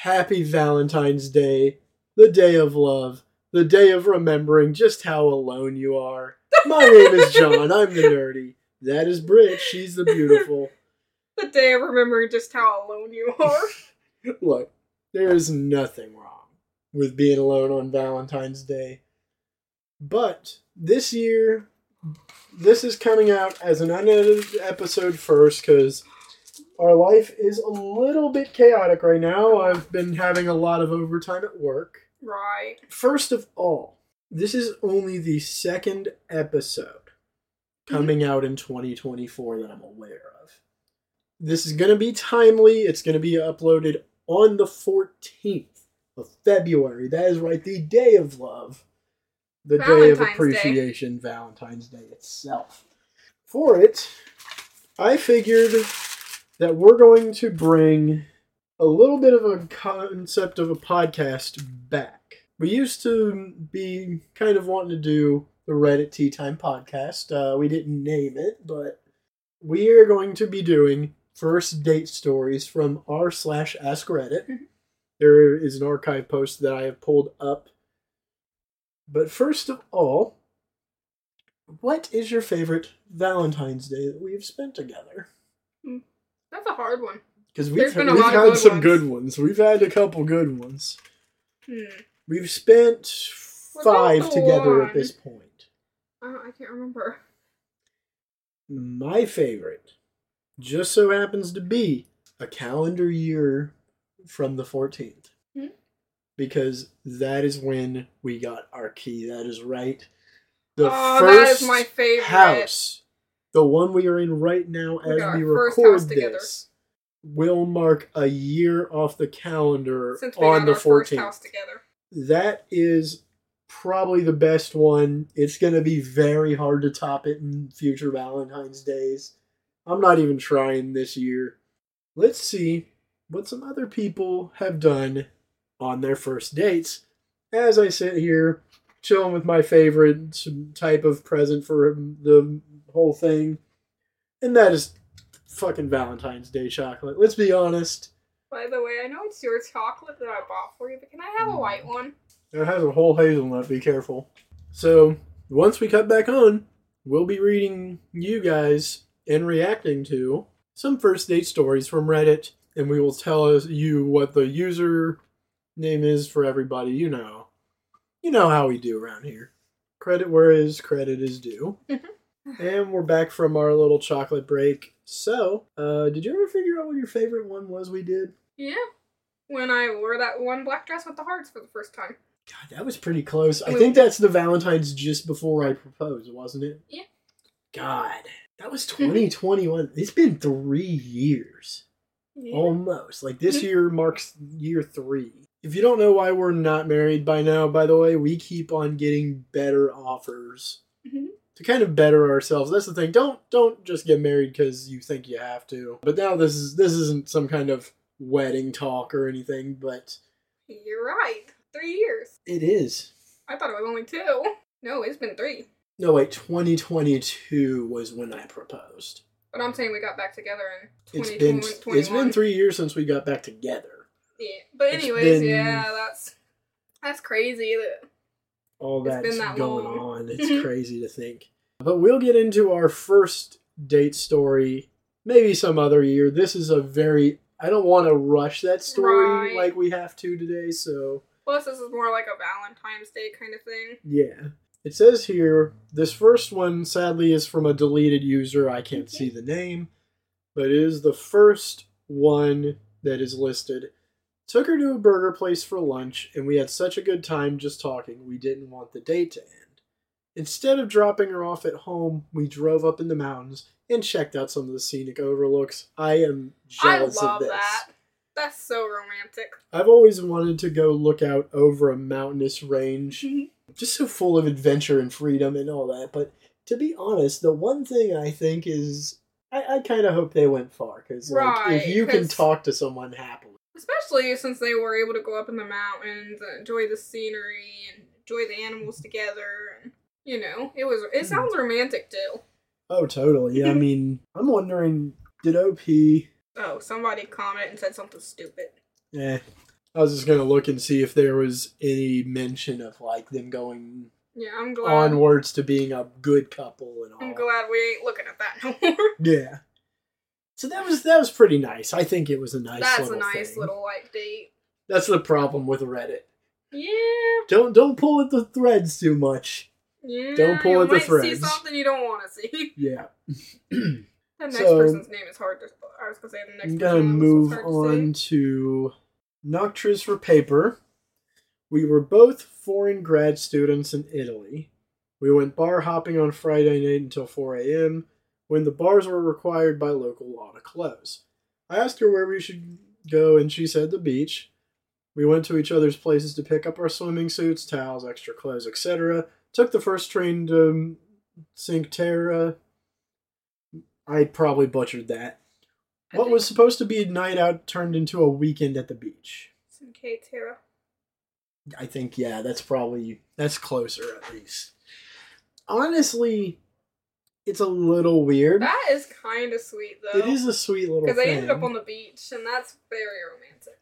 Happy Valentine's Day, the day of love, the day of remembering just how alone you are. My name is John, I'm the nerdy. That is Britt, she's the beautiful. The day of remembering just how alone you are. Look, there is nothing wrong with being alone on Valentine's Day. But this year, this is coming out as an unedited episode first because our life is a little bit chaotic right now. I've been having a lot of overtime at work. Right. First of all, this is only the second episode coming out in 2024 that I'm aware of. This is going to be timely. It's going to be uploaded on the 14th of February. That is right, the day of love. The day of appreciation, Valentine's Day itself. For it, I figured that we're going to bring a little bit of a concept of a podcast back. We used to be kind of wanting to do the Reddit Tea Time podcast. We didn't name it, but we are going to be doing first date stories from r/Ask Reddit. There is an archive post that I have pulled up. But first of all, what is your favorite Valentine's Day that we've spent together? That's a hard one. Because we've had some good ones. We've had a couple good ones. We've spent 5 together at this point. I can't remember. My favorite just so happens to be a calendar year from the 14th. Because that is when we got our key. That is right. The first that is my favorite house, the one we are in right now as we record this, will mark a year off the calendar on the 14th. First house together. That is probably the best one. It's going to be very hard to top it in future Valentine's Days. I'm not even trying this year. Let's see what some other people have done on their first dates, as I sit here chilling with my favorite type of present for the whole thing, and that is fucking Valentine's Day chocolate. Let's be honest. By the way, I know it's your chocolate that I bought for you, but can I have a white one? It has a whole hazelnut, be careful. So, once we cut back on, we'll be reading you guys and reacting to some first date stories from Reddit, and we will tell you what the user name is for everybody. You know how we do around here. Credit where credit is due. And we're back from our little chocolate break. So, did you ever figure out what your favorite one was we did? Yeah. When I wore that one black dress with the hearts for the first time. God, that was pretty close. I think that's the Valentine's just before I proposed, wasn't it? Yeah. God, that was 2021. It's been 3 years. Yeah. Almost. Like, this year marks year 3. If you don't know why we're not married by now, by the way, we keep on getting better offers to kind of better ourselves. That's the thing. Don't just get married because you think you have to. But now this isn't some kind of wedding talk or anything, but you're right. 3 years. It is. I thought it was only 2. No, it's been 3. No, wait, 2022 was when I proposed. But I'm saying we got back together in 2021. It's been 3 years since we got back together. Yeah, but anyways, that's crazy that all that's going on. It's crazy to think. But we'll get into our first date story maybe some other year. This is I don't want to rush that story like we have to today, so. Plus, this is more like a Valentine's Day kind of thing. Yeah. It says here, this first one sadly is from a deleted user. I can't see the name, but it is the first one that is listed. Took her to a burger place for lunch, and we had such a good time just talking, we didn't want the date to end. Instead of dropping her off at home, we drove up in the mountains and checked out some of the scenic overlooks. I am jealous of this. I love that. That's so romantic. I've always wanted to go look out over a mountainous range. Just so full of adventure and freedom and all that. But to be honest, the one thing I think is, I kind of hope they went far. Because if you can talk to someone happily. Especially since they were able to go up in the mountains and enjoy the scenery and enjoy the animals together. And, it sounds romantic too. Oh, totally. I mean, I'm wondering, did OP... Oh, somebody commented and said something stupid. I was just gonna look and see if there was any mention of like them going Yeah, I'm glad. onwards to being a good couple and all. I'm glad we ain't looking at that no more. Yeah. So that was pretty nice. I think it was a nice. That's little a nice thing. little like date. That's the problem with Reddit. Yeah. Don't pull at the threads too much. Yeah. Don't pull at the threads. You might see something you don't want to see. Yeah. The next So, person's name is hard to. I was gonna say the next. I'm gonna move on to Noctris for Paper. We were both foreign grad students in Italy. We went bar hopping on Friday night until 4 a.m. when the bars were required by local law to close. I asked her where we should go, and she said the beach. We went to each other's places to pick up our swimming suits, towels, extra clothes, etc. Took the first train to Cinque Terre. I probably butchered that. What was supposed to be a night out turned into a weekend at the beach. Cinque Terre. I think, yeah, that's closer at least. Honestly, it's a little weird. That is kind of sweet, though. It is a sweet little thing. Because they ended up on the beach, and that's very romantic.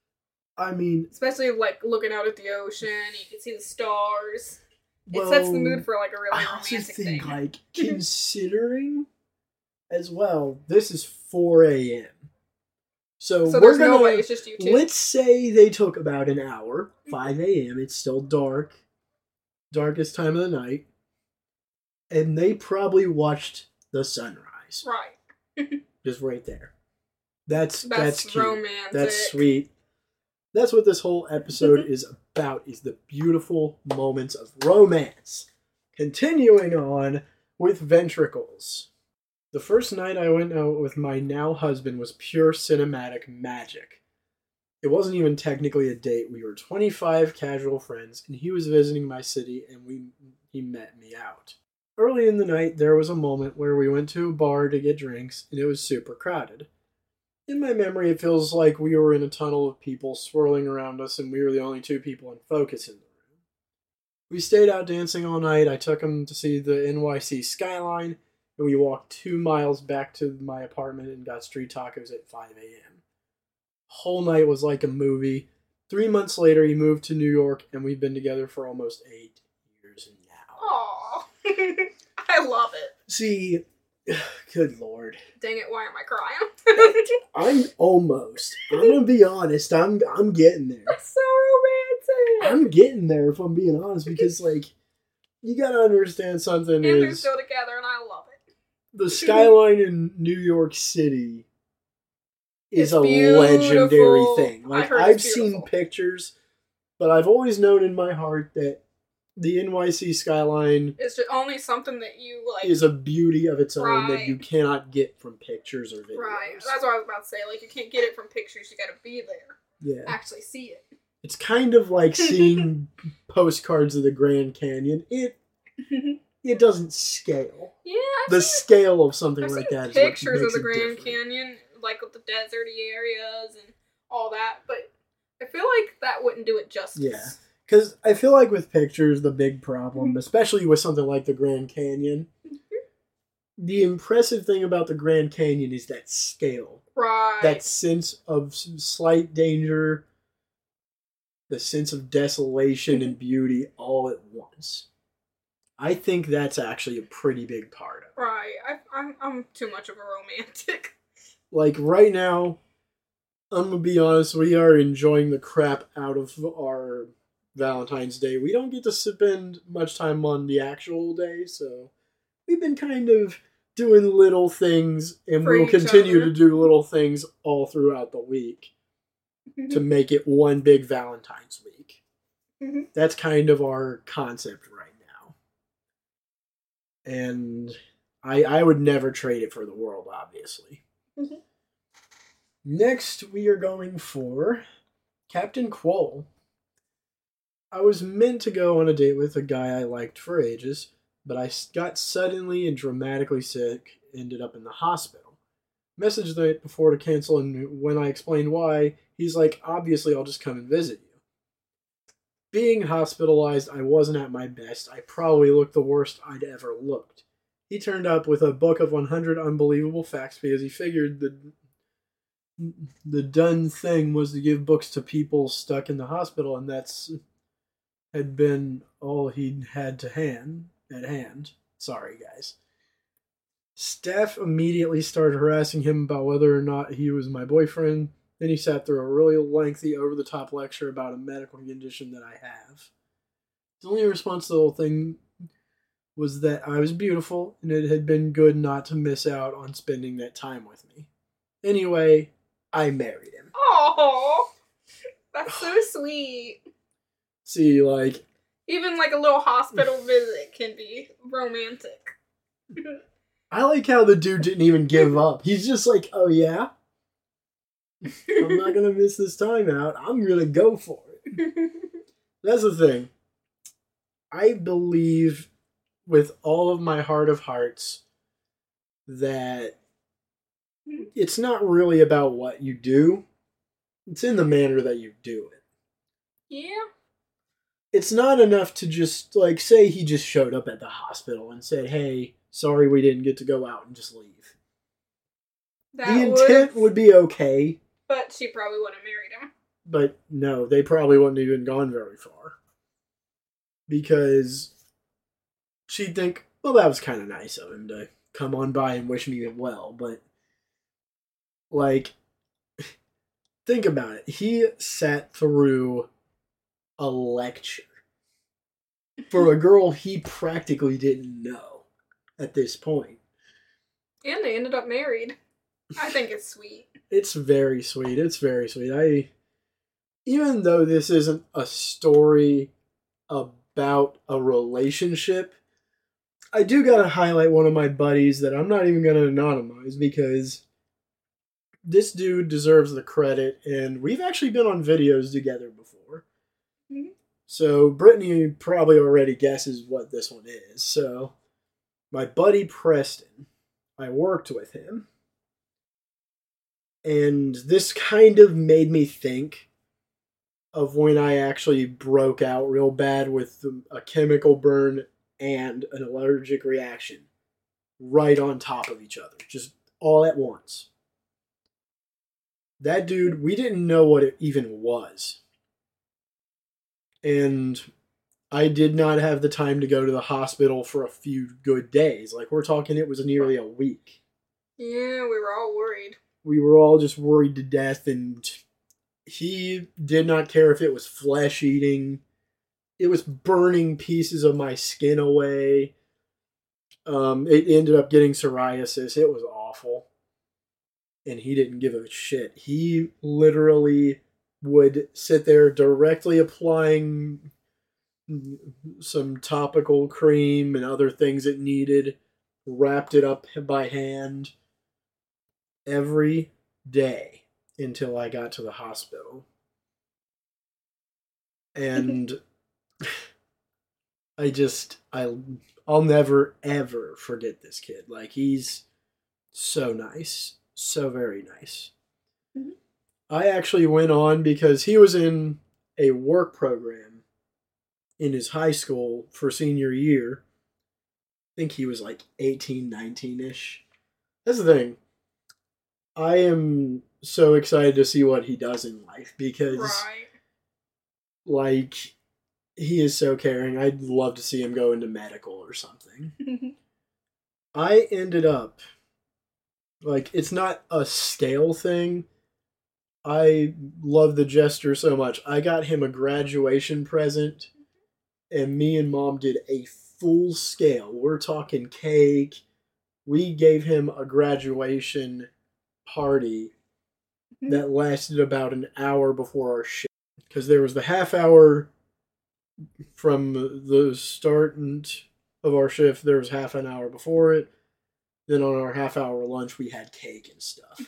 I mean... Especially, like, looking out at the ocean, you can see the stars. Well, it sets the mood for, like, a really romantic I also think, thing. like, considering as well, this is 4 a.m. So there's nobody, it's just you two. Let's say they took about an hour, 5 a.m. It's still dark. Darkest time of the night. And they probably watched the sunrise. Right. Just right there. That's cute. Romantic. That's sweet. That's what this whole episode is about, is the beautiful moments of romance. Continuing on with ventricles. The first night I went out with my now husband was pure cinematic magic. It wasn't even technically a date. We were 25 casual friends, and he was visiting my city, and he met me out. Early in the night, there was a moment where we went to a bar to get drinks, and it was super crowded. In my memory, it feels like we were in a tunnel of people swirling around us, and we were the only two people in focus in the room. We stayed out dancing all night. I took him to see the NYC skyline, and we walked 2 miles back to my apartment and got street tacos at 5 a.m. Whole night was like a movie. 3 months later, he moved to New York, and we've been together for almost 8 years now. Aww. I love it. See, good lord. Dang it, why am I crying? I'm gonna be honest, I'm getting there. That's so romantic. I'm getting there, if I'm being honest, because, like, you gotta understand something and they're still together, and I love it. The skyline in New York City is It's a beautiful. legendary thing. Like, I've seen beautiful. pictures, but I've always known in my heart that the NYC skyline It's just only something that you like. is a beauty of its own that Right. you cannot get from pictures or videos. Right. That's what I was about to say. Like, you can't get it from pictures. You gotta be there. Yeah. Actually see it. It's kind of like seeing postcards of the Grand Canyon. It doesn't scale. Yeah, The scale of something I've like seen that is what pictures of makes the it Grand different. Canyon, like with the deserty areas and all that, but I feel like that wouldn't do it justice. Yeah. Because I feel like with pictures, the big problem, especially with something like the Grand Canyon, the impressive thing about the Grand Canyon is that scale. Right. That sense of slight danger, the sense of desolation and beauty all at once. I think that's actually a pretty big part of it. Right. I'm too much of a romantic. Like, right now, I'm gonna be honest, we are enjoying the crap out of our Valentine's Day. We don't get to spend much time on the actual day, so we've been kind of doing little things, and For we'll each continue other. to do little things all throughout the week to make it one big Valentine's week. Mhm. That's kind of our concept right now. And I would never trade it for the world, obviously. Mhm. Next, we are going for Captain Quoll. I was meant to go on a date with a guy I liked for ages, but I got suddenly and dramatically sick, ended up in the hospital. Messaged the night before to cancel, and when I explained why, he's like, obviously I'll just come and visit you. Being hospitalized, I wasn't at my best. I probably looked the worst I'd ever looked. He turned up with a book of 100 unbelievable facts because he figured the the done thing was to give books to people stuck in the hospital, and that's had been all he'd had to hand at hand. Sorry, guys. Staff immediately started harassing him about whether or not he was my boyfriend. Then he sat through a really lengthy, over-the-top lecture about a medical condition that I have. His only response to the whole thing was that I was beautiful, and it had been good not to miss out on spending that time with me. Anyway, I married him. Oh, that's so sweet. See, like... Even like a little hospital visit can be romantic. I like how the dude didn't even give up. He's just like, oh yeah? I'm not going to miss this time out. I'm going to go for it. That's the thing. I believe with all of my heart of hearts that it's not really about what you do. It's in the manner that you do it. Yeah. It's not enough to just, like, say he just showed up at the hospital and said, hey, sorry we didn't get to go out, and just leave. The intent would be okay. But she probably would have married him. But no, they probably wouldn't have even gone very far. Because she'd think, well, that was kind of nice of him to come on by and wish me well. But, like, think about it. He sat through a lecture for a girl he practically didn't know at this point. And they ended up married. I think it's sweet. It's very sweet. It's very sweet. Even though this isn't a story about a relationship, I do gotta highlight one of my buddies that I'm not even gonna anonymize because this dude deserves the credit, and we've actually been on videos together before. Mm-hmm. So Brittany probably already guesses what this one is. So my buddy Preston, I worked with him. And this kind of made me think of when I actually broke out real bad with a chemical burn and an allergic reaction right on top of each other, just all at once. That dude, we didn't know what it even was. And I did not have the time to go to the hospital for a few good days. Like, we're talking, it was nearly a week. Yeah, we were all worried. We were all just worried to death, and he did not care if it was flesh eating. It was burning pieces of my skin away. It ended up getting psoriasis. It was awful. And he didn't give a shit. He literally would sit there directly applying some topical cream and other things it needed, wrapped it up by hand every day until I got to the hospital. And I'll never ever forget this kid. Like, he's so nice, so very nice. Mm-hmm. I actually went on because he was in a work program in his high school for senior year. I think he was like 18, 19-ish. That's the thing. I am so excited to see what he does in life because, like, he is so caring. I'd love to see him go into medical or something. I ended up, like, it's not a scale thing. I love the gesture so much. I got him a graduation present, and me and Mom did a full scale. We're talking cake. We gave him a graduation party that lasted about an hour before our shift. Because there was the half hour from the start of our shift. There was half an hour before it. Then on our half hour lunch, we had cake and stuff.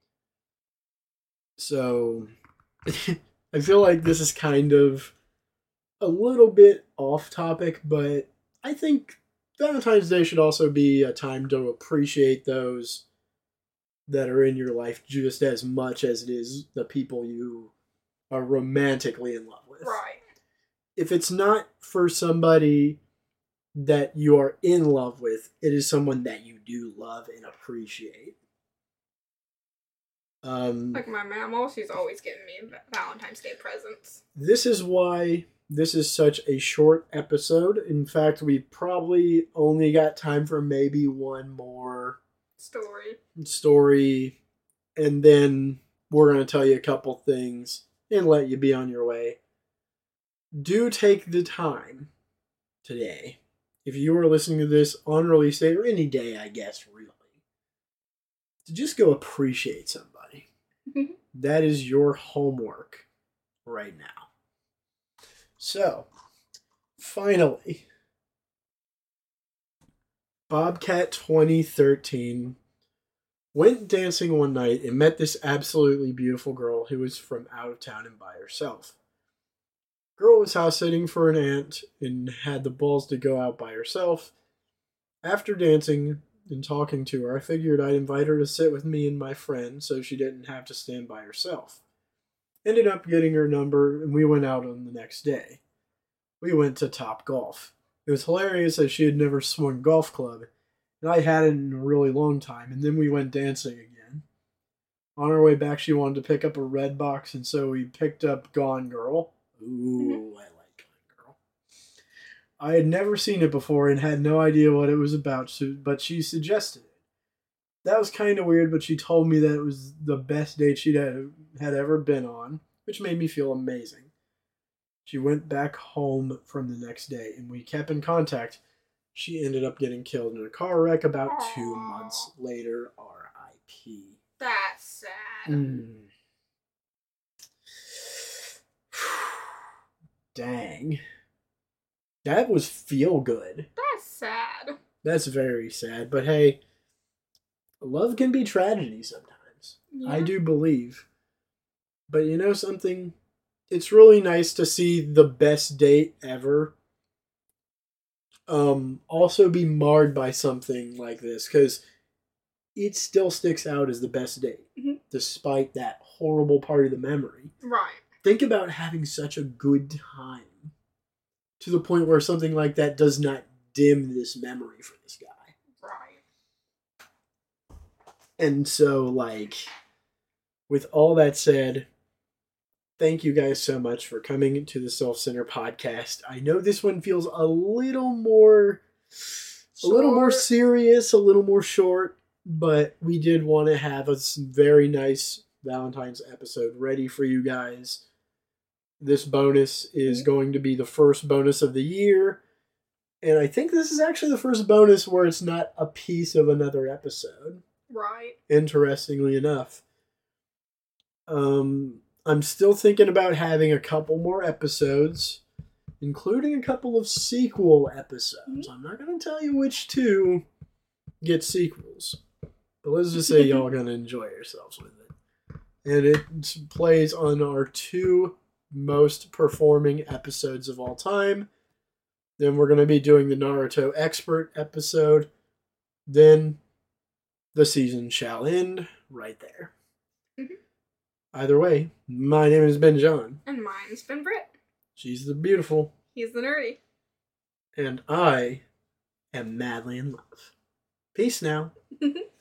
So, I feel like this is kind of a little bit off topic, but I think Valentine's Day should also be a time to appreciate those that are in your life just as much as it is the people you are romantically in love with. Right. If it's not for somebody that you are in love with, it is someone that you do love and appreciate. Like my mama, she's always getting me Valentine's Day presents. This is why this is such a short episode. In fact, we probably only got time for maybe one more story, and then we're going to tell you a couple things and let you be on your way. Do take the time today, if you are listening to this on release day or any day, I guess, really, to just go appreciate somebody. That is your homework right now. So, finally, Bobcat 2013 went dancing one night and met this absolutely beautiful girl who was from out of town and by herself. Girl was house sitting for an aunt and had the balls to go out by herself. After dancing and talking to her, I figured I'd invite her to sit with me and my friend so she didn't have to stand by herself. Ended up getting her number and we went out on the next day. We went to Top Golf. It was hilarious as she had never swung a golf club and I hadn't in a really long time, and then we went dancing again. On our way back she wanted to pick up a red box, and so we picked up Gone Girl. Ooh, I like Gone Girl. I had never seen it before and had no idea what it was about, but she suggested it. That was kind of weird, but she told me that it was the best date she'd had ever been on, which made me feel amazing. She went back home from the next day, and we kept in contact. She ended up getting killed in a car wreck about 2 months later. R.I.P. That's sad. Dang. That was feel good. That's sad. That's very sad. But hey, love can be tragedy sometimes. Yeah. I do believe. But you know something? It's really nice to see the best date ever also be marred by something like this, because it still sticks out as the best date, despite that horrible part of the memory. Right. Think about having such a good time to the point where something like that does not dim this memory for this guy. Right. And so, like, with all that said, thank you guys so much for coming to the Self Center podcast. I know this one feels a little more serious, a little more short, but we did want to have a very nice Valentine's episode ready for you guys. This bonus is going to be the first bonus of the year, and I think this is actually the first bonus where it's not a piece of another episode. Right. Interestingly enough. I'm still thinking about having a couple more episodes, including a couple of sequel episodes. I'm not going to tell you which two get sequels, but let's just say y'all going to enjoy yourselves with it. And it plays on our 2 most performing episodes of all time. Then we're going to be doing the Naruto Expert episode. Then the season shall end right there. Either way, my name has been John. And mine's been Britt. She's the beautiful. He's the nerdy. And I am madly in love. Peace now.